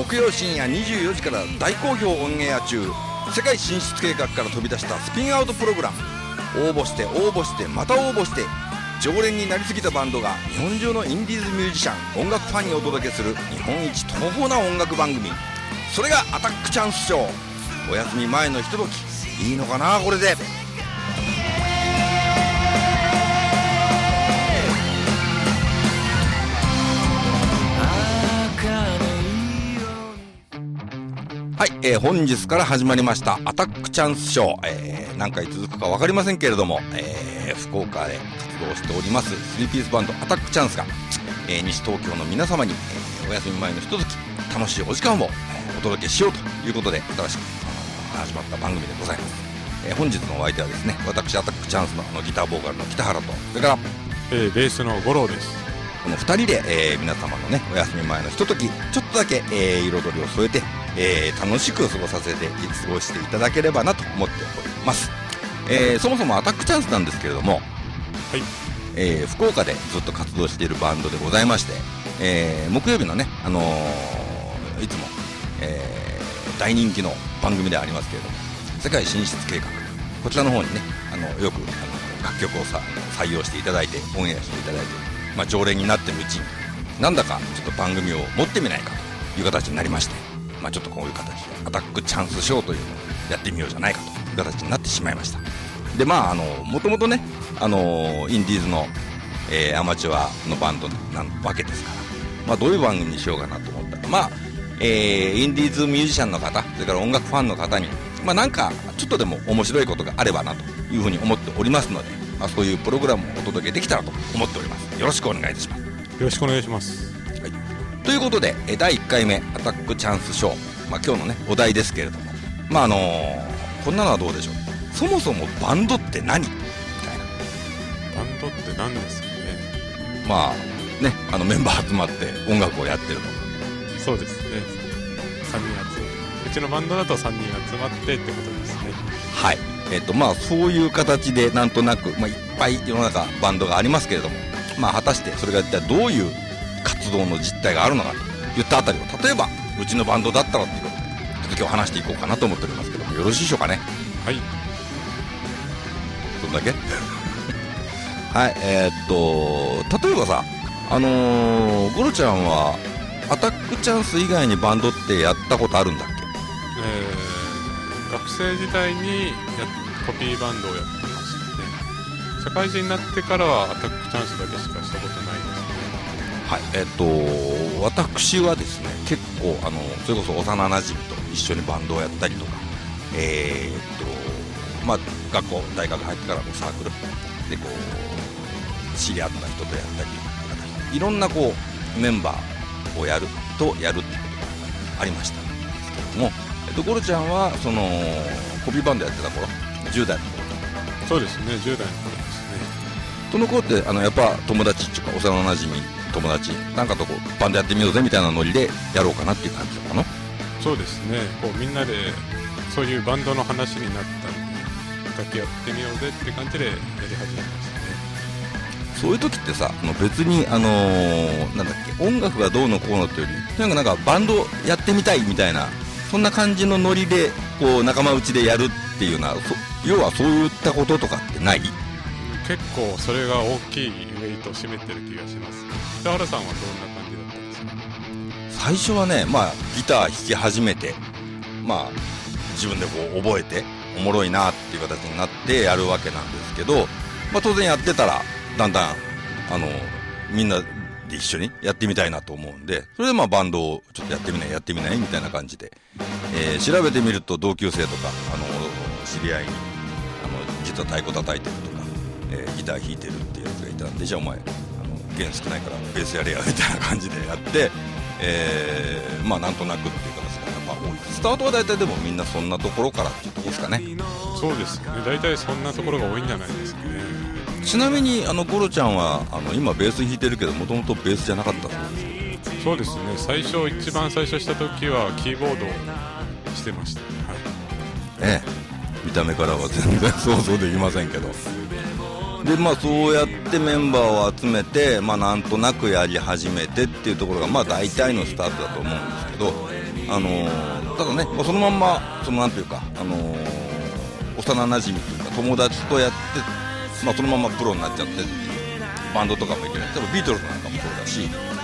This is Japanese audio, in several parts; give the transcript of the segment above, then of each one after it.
木曜深夜24時から大好評オンエア中、世界進出計画から飛び出したスピンアウトプログラム。応募して応募してまた応募して、常連になりすぎたバンドが日本中のインディーズミュージシャン、音楽ファンにお届けする日本一東宝な音楽番組、それがアタックチャンスショー。お休み前のひととき、いいのかなこれで。はい、本日から始まりましたアタックチャンスショー、何回続くか分かりませんけれども、福岡で活動しております3ピースバンドアタックチャンスが、西東京の皆様に、お休み前のひととき楽しいお時間を、お届けしようということで新しく始まった番組でございます。本日のお相手はですね、私アタックチャンスのギターボーカルの北原と、それから、 ベースの五郎です。 この2人で、皆様のねお休み前のひととき、ちょっとだけ、彩りを添えて、楽しく過ごしていただければなと思っております。そもそもアタックチャンスなんですけれども、はい、福岡でずっと活動しているバンドでございまして、木曜日のね、いつも、大人気の番組でありますけれども、世界進出計画、こちらの方にね、よく楽曲を採用していただいてオンエアしていただいて、常連になってるうちになんだかちょっと番組を持ってみないかという形になりまして、ちょっとこういう形でアタックチャンスショーというのをやってみようじゃないかという形になってしまいました。でもともとね、インディーズの、アマチュアのバンドなわけですから、どういう番組にしようかなと思ったら、インディーズミュージシャンの方、それから音楽ファンの方に、なんかちょっとでも面白いことがあればなというふうに思っておりますので、そういうプログラムをお届けできたらと思っております。よろしくお願いいたします。 よろしくお願いします。 はい、ということで、第1回目アタックチャンスショー、今日のねお題ですけれども、こんなのはどうでしょう。そもそもバンドって何みたいな。バンドって何ですかね。 メンバー集まって音楽をやってると。 そうですね。うちのバンドだと3人集まってってことですね。 はい。そういう形でなんとなく、いっぱい世の中バンドがありますけれども、果たしてそれが一体どういう活動の実態があるのかといったあたりを、例えばうちのバンドだったらっていうことで続きを話していこうかなと思っておりますけども、よろしいでしょうかね。 はい。 どんだけはい。例えばさ、ゴロちゃんはアタックチャンス以外にバンドってやったことあるんだっけ？ 学生時代にコピーバンドをやってましてね。社会人になってからはアタックチャンスだけしかしたことないですね。 はい。私はですね、結構それこそ幼なじみと一緒にバンドをやったりとか、学校大学入ってからのサークルでこう知り合った人とやったり、いろんなこうメンバーをやるっていうことがありましたけども、ゴロちゃんはそのコピーバンドやってた頃、10代の頃。 そうですね、10代の頃ですね。 その頃ってやっぱ友達っていうか幼なじみ友達なんかとこうバンドやってみようぜみたいなノリでやろうかなっていう感じだったの？ そうですね。こうみんなでそういうバンドの話になったんで、だけやってみようぜって感じでやり始めましたね。 そういう時ってさ、別になんだっけ、音楽がどうのこうのというより、なんかバンドやってみたいみたいな、そんな感じのノリでこう仲間内でやるっていうのは、要はそういったこととかってない？ 結構それが大きいウェイトを占めてる気がします。北原さんはどんな感じだったんですか？ 最初はね、ギター弾き始めて、自分でこう覚えておもろいなっていう形になってやるわけなんですけど、当然やってたらだんだんみんなで一緒にやってみたいなと思うんで、それでバンドをちょっとやってみないみたいな感じで、調べてみると同級生とか知り合いに実は太鼓叩いてるとか、ギター弾いてるっていうやつがいたんで、じゃあお前弦少ないからベースやれやみたいな感じでやって、なんとなくっていう形がやっぱ多い。スタートは大体でもみんなそんなところからっていうところですかね。 そうですね、大体そんなところが多いんじゃないですかね。 ちなみにゴロちゃんは今ベース弾いてるけど、もともとベースじゃなかったそうです。 そうですね、一番最初した時はキーボードをしてました。はい。 見た目からは全然想像できませんけど、でそうやってメンバーを集めて、なんとなくやり始めてっていうところが大体のスタートだと思うんですけど、 ただね、そのまんまなんていうか、幼なじみというか友達とやって、そのままプロになっちゃってっていうバンドとかもいてね、例えばビートルズなんかもそうだし、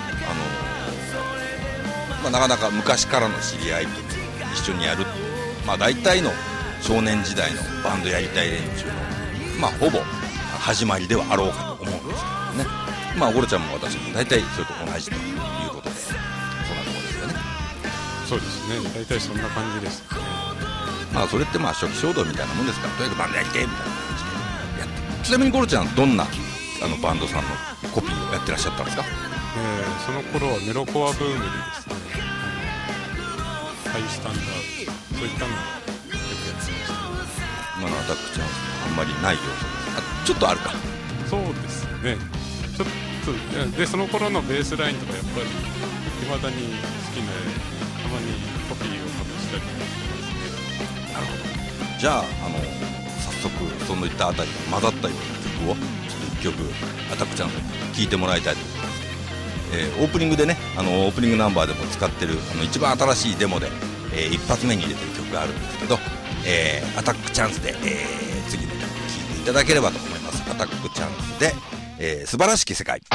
なかなか昔からの知り合いと一緒にやる、大体の少年時代のバンドやりたい連中の、ほぼ始まりではあろうかと思うんですけどね。ゴロちゃんも私も大体それと同じということで、そんなところですよね。 そうですね、大体そんな感じですね。 それって初期衝動みたいなもんですから、とにかくバンドやりたいみたいな感じでやって。ちなみにゴロちゃんどんなバンドさんのコピーをやってらっしゃったんですか？ その頃はメロコアブームでですね、ハイスタンダード、そういったのをよくやってました。 今のアタックチャンスあんまりない要素です。ちょっとあるか。 そうですね、ちょっとでその頃のベースラインとかやっぱり未だに好きなたまにコピーを隠したりしてますね。 なるほど。じゃあ早速そういったあたりが混ざったような曲をちょっと1曲アタックチャンスに聴いてもらいたいと思います。オープニングでね、オープニングナンバーでも使ってる一番新しいデモで、一発目に入れてる曲があるんですけど、アタックチャンスで、次の曲聴いていただければと思います。アタックチャンスで、素晴らしき世界。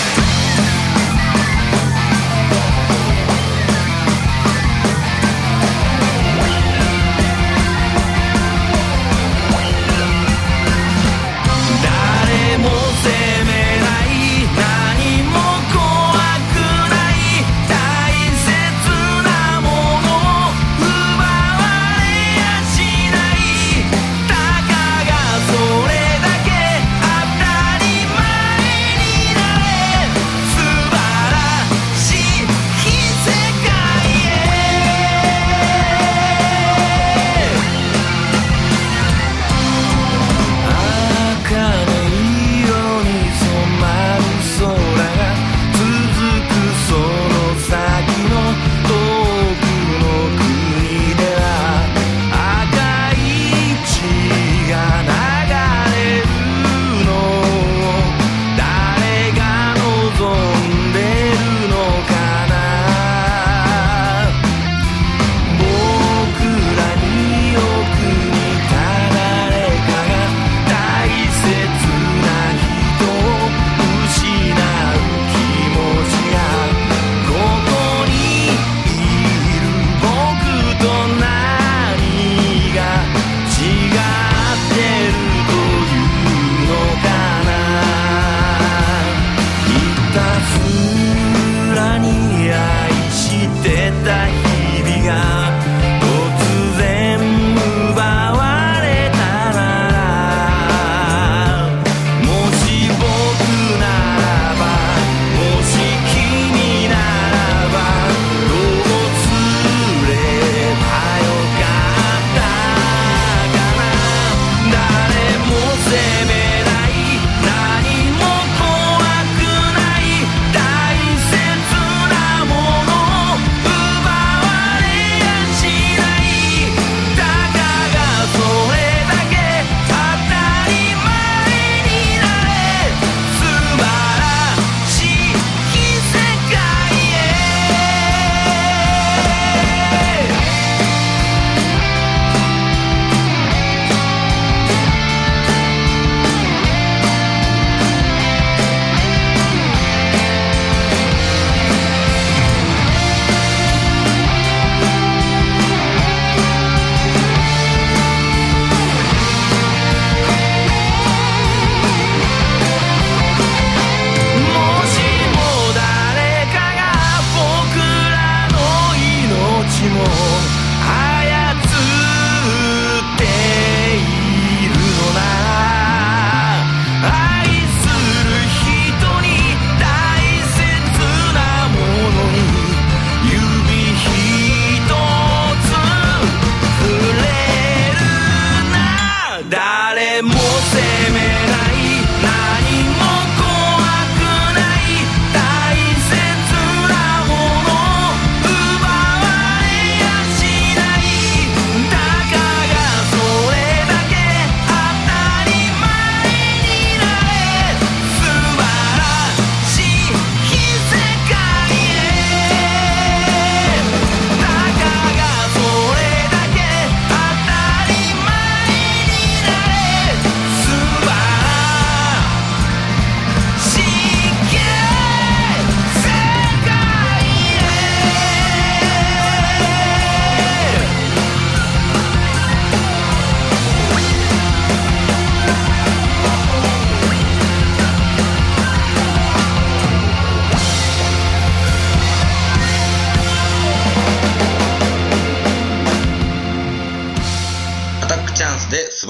誰も責めない何も怖くない大切なものを奪われやしないたかがそれだけ当たり前になれ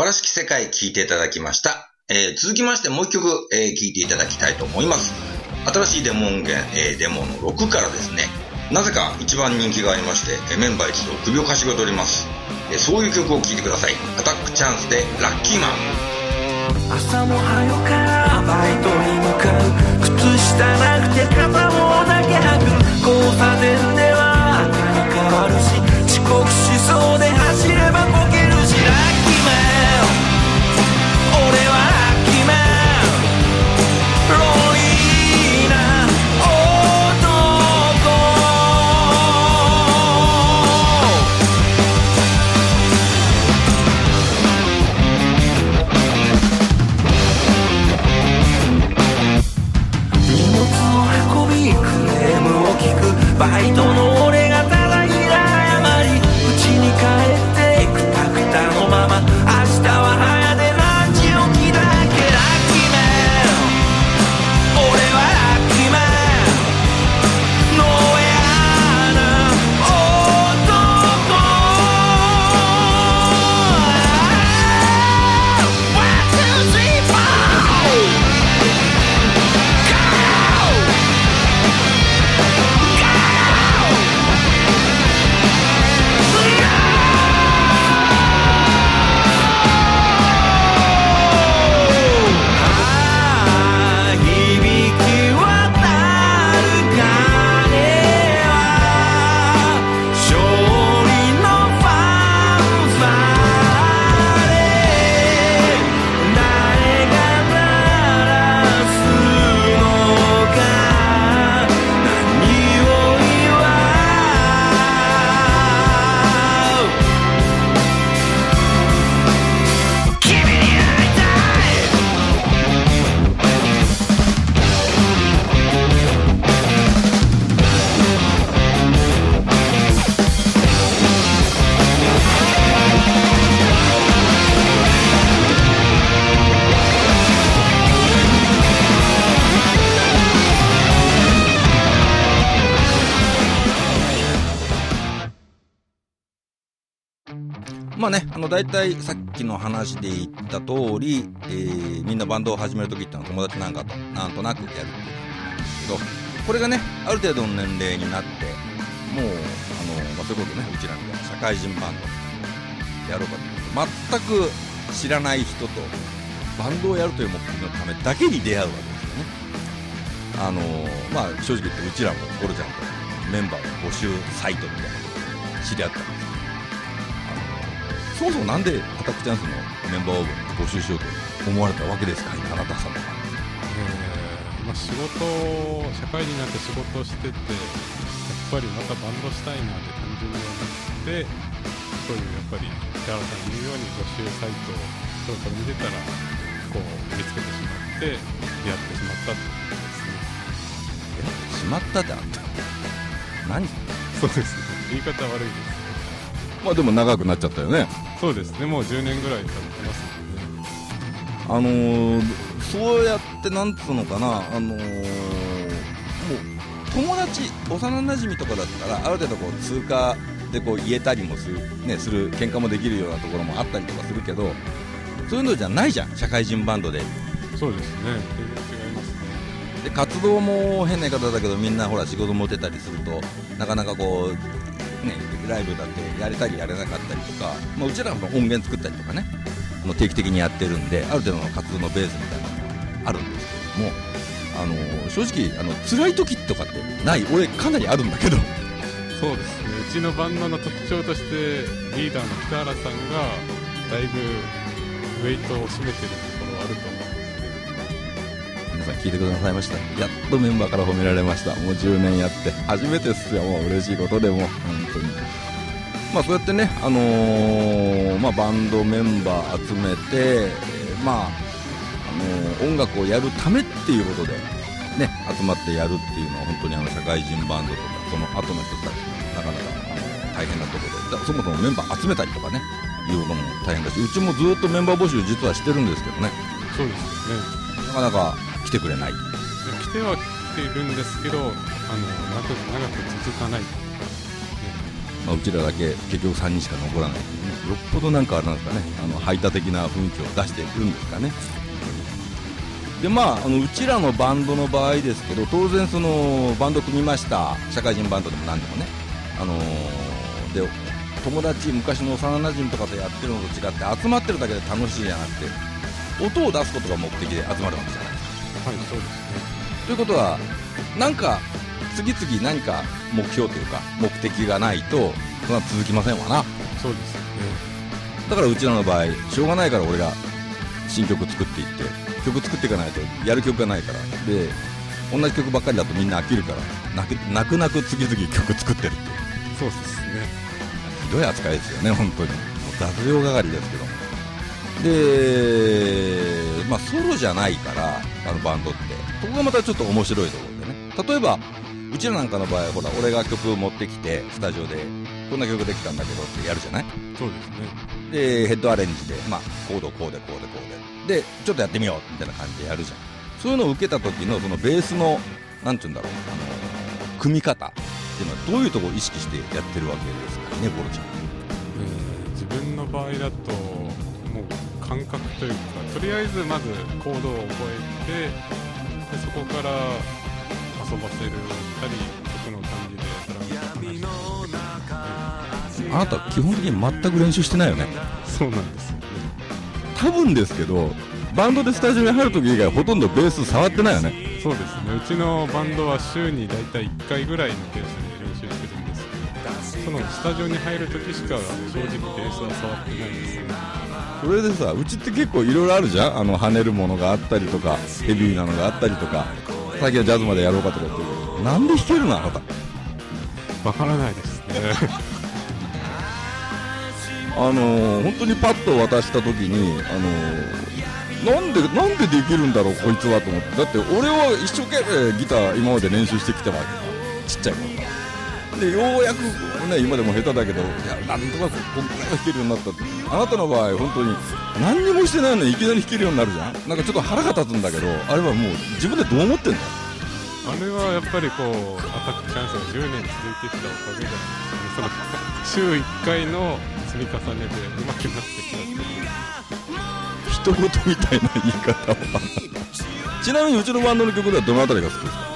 らしき世界聴いていただきました。続きましてもう一曲、聴いていただきたいと思います。新しいデモ音源、デモの6からですね、なぜか一番人気がありまして、メンバー一同首をかしげております。そういう曲を聴いてください。アタックチャンスでラッキーマン。 朝も早からバイトに向かう、靴下なくて片方だけ履く、交差点では赤に変わるし、遅刻しそうで走ればこけるし、ラッキーマン、俺はラッキーマン、ロリーなバイトの俺がただいら謝り、家に帰ってクタクタのまま、明日は早で何時起きだっけ、ラッキーマン、俺はラッキーマン、ノーエアな男、ワンツースリーフォーまあね、大体さっきの話で言った通り、みんなバンドを始めるときってのは友達なんかとなんとなくやるっていう感じなんですけど、これがねある程度の年齢になって、もうそういうことね、うちらみたいな社会人バンドやろうかと全く知らない人とバンドをやるという目的のためだけに出会うわけですよね。まあ正直言ってうちらもゴルちゃんとメンバーの募集サイトみたいなことで知り合ったんです。そもそもなんでアタックチャンスのメンバーを募集しようと思われたわけですか、あなた様は。 まあ、社会人になって仕事をしてて、やっぱりまたバンドしたいなって単純に思って、そういうやっぱり北原さんの言うように募集サイトをちょっと見てたらこう見つけてしまって出会ってしまったってことですね。 しまったってあった。何？ そうですね。言い方悪いです。 まあでも長くなっちゃったよね。 そうですね。もう10年ぐらい経ってますので。 そうやってなんつうのかな、もう友達幼馴染とかだったらある程度こう通過でこう言えたりもする喧嘩もできるようなところもあったりとかするけど、そういうのじゃないじゃん、社会人バンドで。 そうですね。全然違いますね。 で活動も変な言い方だけど、みんなほら仕事も出たりするとなかなかこうね、ライブだってやれたりやれなかったりとか、まあ、うちらも音源作ったりとかね、定期的にやってるんである程度の活動のベースみたいなのがあるんですけども、正直辛い時とかってない？俺かなりあるんだけど。 そうですね。うちのバンドの特徴としてリーダーの北原さんがだいぶウェイトを占めてるところはあると思うんですけど、 皆さん聞いてくださいました。やっとメンバーから褒められました。もう10年やって初めてっすよ。もう嬉しいことでも本当に。まあそうやってね、まあ、バンドメンバー集めて、音楽をやるためっていうことでね集まってやるっていうのは本当に社会人バンドとかその後の人たちなかなか大変なところで、そもそもメンバー集めたりとかねいうのも大変だし、うちもずっとメンバー募集実はしてるんですけどね。 そうですよね。 なかなか来てくれない。 来ては来ているんですけど長く続かない、 うちらだけ結局3人しか残らないっていうね、よっぽどなんかあれなんですかね、排他的な雰囲気を出してるんですかね。でうちらのバンドの場合ですけど、当然そのバンド組みました、社会人バンドでも何でもね、で友達、昔の幼馴染とかとやってるのと違って集まってるだけで楽しいじゃなくて、音を出すことが目的で集まるわけじゃないですか。 はい、そうですね。 ということはなんか次々何か目標というか目的がないとそんな続きませんわな。 そうですよね。 だからうちらの場合しょうがないから俺が新曲作っていって曲作っていかないとやる曲がないから、で同じ曲ばっかりだとみんな飽きるから泣く泣く次々曲作ってるっていう、 そうですね。 ひどい扱いですよね本当に。もう雑用係ですけども。でソロじゃないからバンドってここがまたちょっと面白いところでね、例えばうちらなんかの場合ほら俺が曲を持ってきてスタジオでこんな曲できたんだけどってやるじゃない。 そうですね。 でヘッドアレンジでコードこうででちょっとやってみようみたいな感じでやるじゃん。そういうのを受けた時のそのベースのなんていうんだろう、組み方っていうのはどういうところを意識してやってるわけですかね、ボロちゃん。 自分の場合だともう感覚というか、とりあえずまずコードを覚えて、でそこから遊ばせるたり曲の感じであなた基本的に全く練習してないよね。 そうなんですよね。 多分ですけどバンドでスタジオに入るとき以外ほとんどベース触ってないよね。 そうですね。うちのバンドは週にだいたい1回ぐらいのペースで練習してるんですけど、そのスタジオに入るときしか正直ベースは触ってないですね。 それでさ、うちって結構いろいろあるじゃん。跳ねるものがあったりとかヘビーなのがあったりとか、最近はジャズまでやろうかとか言ってるけど、なんで弾けるのあなた。 わからないですね。 本当にパッと渡した時になんでできるんだろうこいつはと思って。だって俺は一生懸命ギター今まで練習してきたわけだ、ちっちゃい頃からで、ようやくね今でも下手だけど、いやなんとかこんくらいは弾けるようになったって。あなたの場合本当に何にもしてないのにいきなり弾けるようになるじゃん。なんかちょっと腹が立つんだけど、あれはもう自分でどう思ってんの。 あれはやっぱりこうアタックチャンスが10年続いてきたおかげじゃないですかね。その週1回の積み重ねで上手くなってきたっていう人事みたいな言い方はちなみにうちのバンドの曲ではどのあたりが好きですか。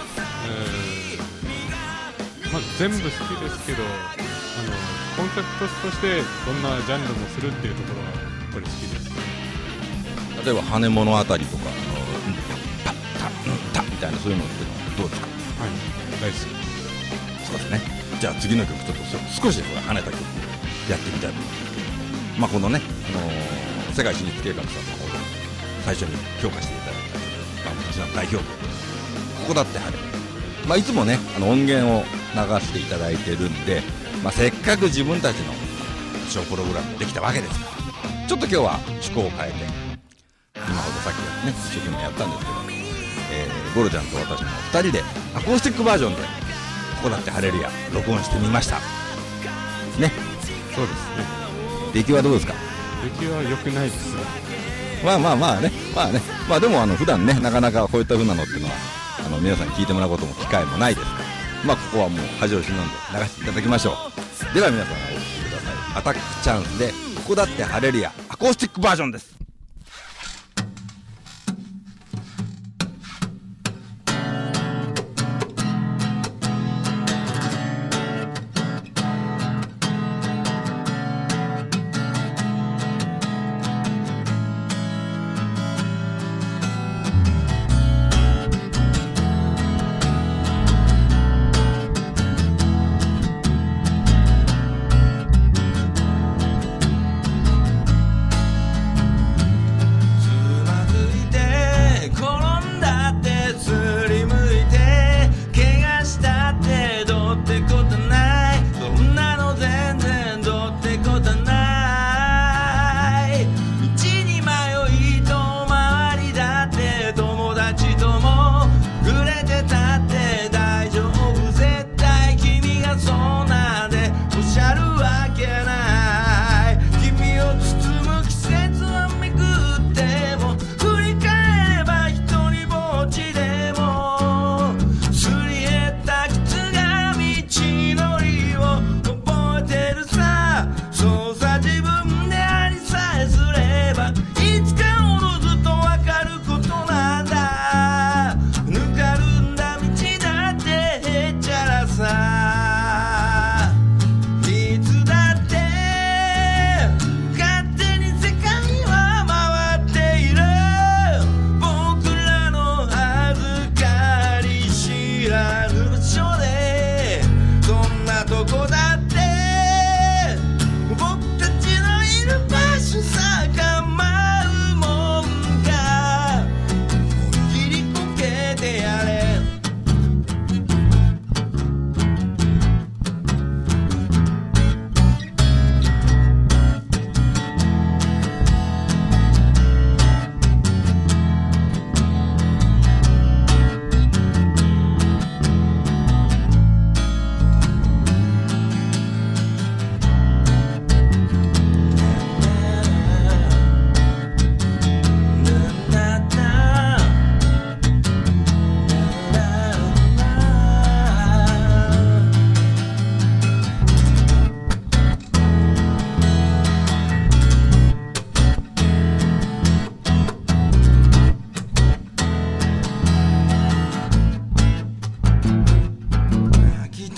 全部好きですけど、コンセプトとしてどんなジャンルもするっていうところはやっぱり好きです。 例えば羽物あたりとかタみたいなそういうのってどうですか。 はい、大好き。 そうですね。じゃあ次の曲ちょっと少し跳ねた曲やってみたいと思います。このね、世界進出計画さんの方で最初に評価していただいた私の代表曲、ここだって晴れ。いつもね音源を流していただいてるんで、せっかく自分たちのショープログラムできたわけですから、ちょっと今日は趣向を変えて、今ほどさっきはね一生懸命やったんですけど、ゴロちゃんと私の2人でアコースティックバージョンでここだって晴れるや録音してみましたね。 そうですね。 出来はどうですか。 出来は良くないです。 まあでも普段ねなかなかこういった風なのっていうのは皆さんに聞いてもらうことも機会もないですから、ここはもう恥を忍んで流していただきましょう。では皆さんお聴きください。アタックチャンスでここだって晴れるやアコースティックバージョンです。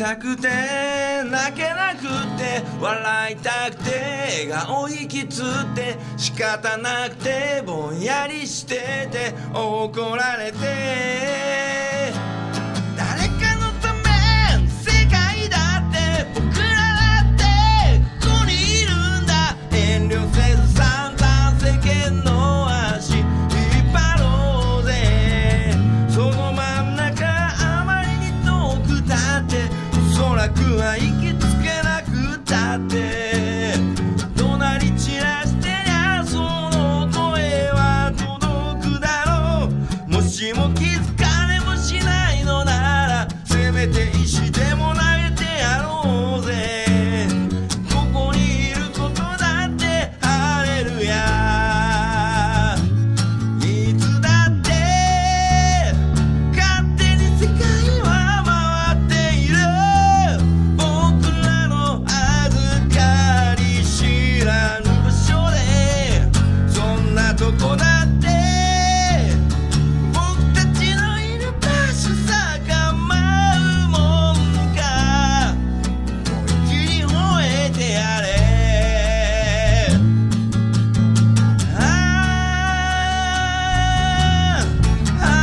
たくて泣けなくて笑いたくて笑顔息つって仕方なくてぼんやりしてて怒られて誰かのための世界だって僕らだってここにいるんだ遠慮せず散々世間の足引っ張ろうぜその真ん中あまりに遠くたっておそらくは行きつけなくたって怒鳴り散らしてりゃその声は届くだろうもしも気づかれもしないのならせめて石でも投げてやろうぜここにいることだってハレルヤいつだって勝手に世界は回っている僕らの預かり知らぬ場所でそんなとこだって僕たちのいる場所さ構うもんか思いっきり吠えてやれあああ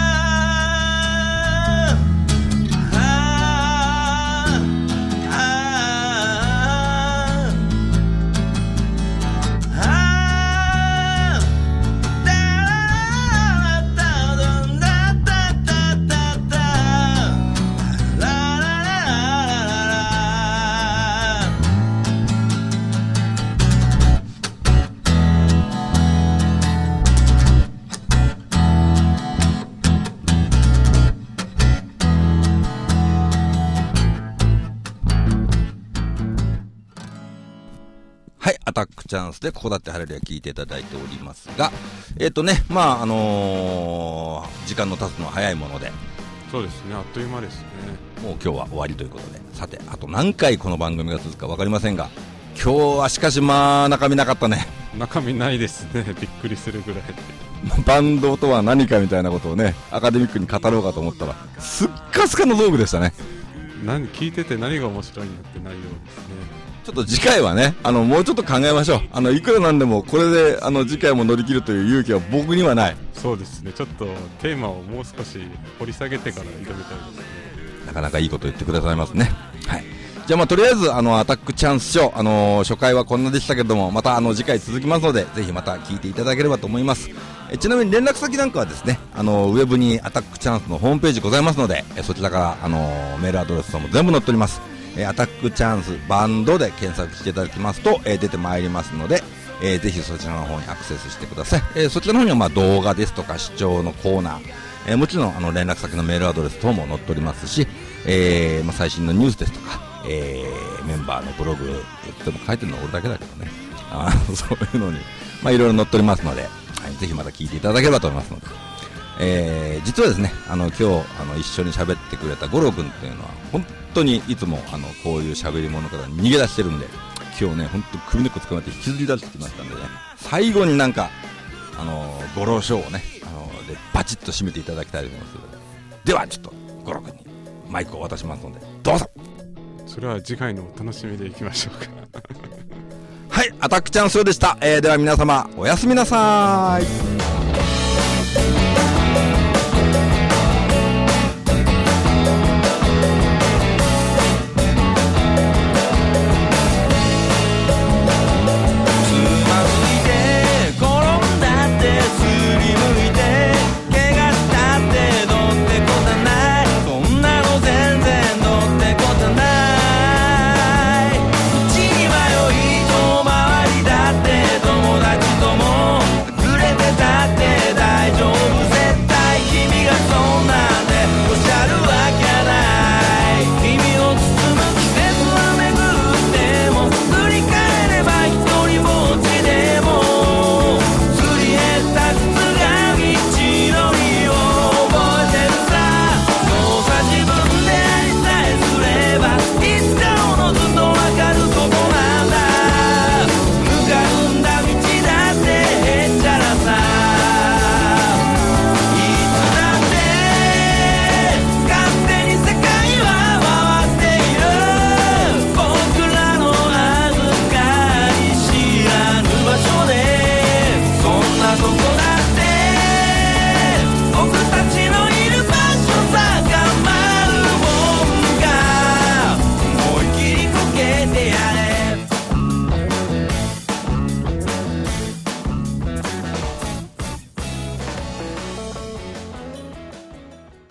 はい、アタックチャンスでここだってハレルヤ聞いていただいておりますが、まあ時間の経つのは早いもので、 そうですね、あっという間ですね。 もう今日は終わりということで、さてあと何回この番組が続くか分かりませんが、今日はしかしまあ中身なかったね。 中身ないですね。びっくりするぐらい。 バンドとは何かみたいなことをね、アカデミックに語ろうかと思ったらすっかすかの道具でしたね。 聞いてて何が面白いんだって内容ですね。 ちょっと次回はね、もうちょっと考えましょう。いくらなんでもこれで次回も乗り切るという勇気は僕にはない。 そうですね、ちょっとテーマをもう少し掘り下げてから挑みたいですね。 なかなかいいこと言ってくださいますね。はい。じゃあとりあえずアタックチャンスショー、初回はこんなでしたけども、また次回続きますので、ぜひまた聞いていただければと思います。ちなみに連絡先なんかはですね、ウェブにアタックチャンスのホームページございますので、そちらからメールアドレスも全部載っております。アタックチャンスバンドで検索していただきますと、出てまいりますので、ぜひそちらの方にアクセスしてください。そちらの方には動画ですとか視聴のコーナー、もちろん連絡先のメールアドレス等も載っておりますし、最新のニュースですとか、メンバーのブログでも書いてるのは俺だけだけどね、そういうのにいろいろ載っておりますので、はい、ぜひまた聞いていただければと思いますので、実はですね、今日一緒に喋ってくれた五郎君っていうのは本当にいつもこういう喋り物から逃げ出してるんで、今日ね本当首根っこ捕まって引きずり出してきましたんでね、最後になんか五郎賞をねでバチッと締めていただきたいと思いますので、ではちょっと五郎君にマイクを渡しますのでどうぞ。 それは次回のお楽しみでいきましょうか。 はい、アタックチャンスでした。では皆様おやすみなさーい。